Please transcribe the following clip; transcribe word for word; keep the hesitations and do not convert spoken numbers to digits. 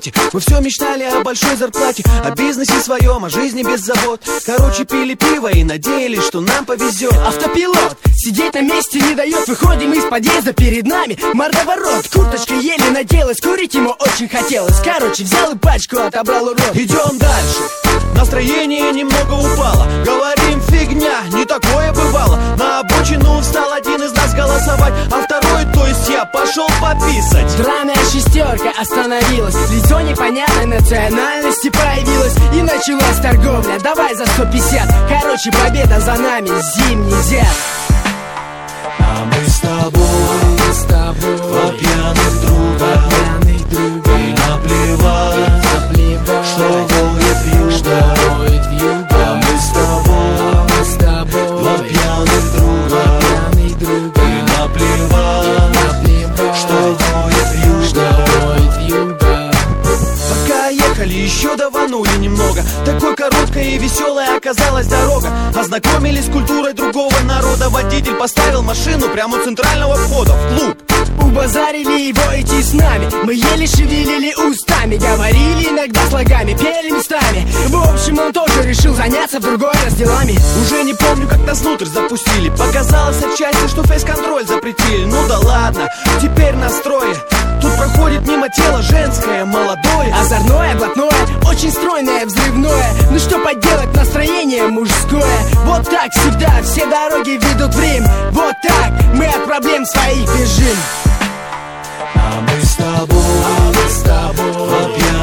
работе. Мы все мечтали о большой зарплате, о бизнесе своем, о жизни без забот. Короче, пили пиво и надеялись, что нам повезет. Автопилот сидеть на месте не дает. Выходим из подъезда, перед нами мордоворот. Курточка еле наделась, курить ему очень хотелось. Короче, взял и пачку отобрал у рот. Идем дальше, настроение немного упало. Говорим, фигня, не такое бывало. На обочину встал один из нас голосовать, а второй, то есть я, пошел пописать. Драная шестерка остановилась, лицо непонятной национальности появилось. И началась торговля, давай за сто пятьдесят. Короче, победа за нами, зимний зяб. А мы с тобой, с тобой два пьяных друга, пьяных друга. И наплевать, наплевать, что воет вьюга, воет вьюга. А мы с тобой, мы с тобой два пьяных друга, пьяных друга. И наплевать, наплевать, что воет вьюга, воет вьюга. Пока ехали, еще даванули немного. Такой короткая и веселая оказалась дорога. Ознакомились с культурой другого народа. Водитель поставил машину прямо у центрального входа в клуб. Убазарили его идти с нами. Мы еле шевелили устами, говорили иногда слогами, пели местами. В общем, он тоже решил заняться в другой раз делами. Уже не помню, как нас внутрь запустили. Показалось отчасти, что фейс-контроль запретили. Ну да ладно, теперь настрое. Тут проходит мимо тело женское, молодое, озорное, блатное, очень стройное, взрывное. Ну что поделать, настроение мужское. Вот так всегда все дороги ведут в Рим. Вот так мы от проблем своих бежим. А мы с тобой, а мы с тобой два